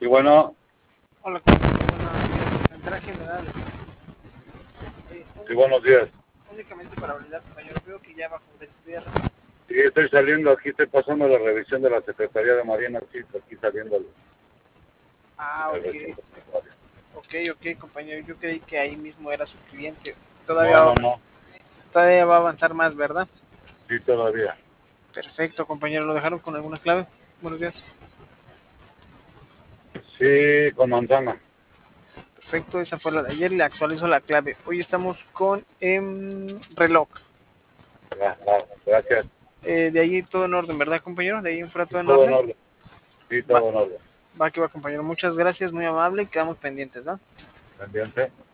bueno. Hola, compañero. Buenos días. Entrada general. Sí, buenos días. Únicamente para validar, compañero. Veo que ya bajó del viernes. Sí, estoy saliendo aquí, estoy pasando la revisión de la Secretaría de Marina, sí, aquí saliendo. Ah, El ok. recinto sanitario. Ok, compañero. Yo creí que ahí mismo era su cliente. No. Todavía va a avanzar más, ¿verdad? Sí, todavía. Perfecto, compañero. ¿Lo dejaron con alguna clave? Buenos días. Sí, con manzana. Perfecto, esa fue la de ayer. Le actualizo la clave. Hoy estamos con reloj. Gracias. De ahí todo en orden, ¿verdad, compañero? De ahí en fuera Sí, todo en todo en orden. orden. Sí, Va, todo en orden. va que va, compañero. Muchas gracias, muy amable. Quedamos pendientes, ¿no? Pendiente.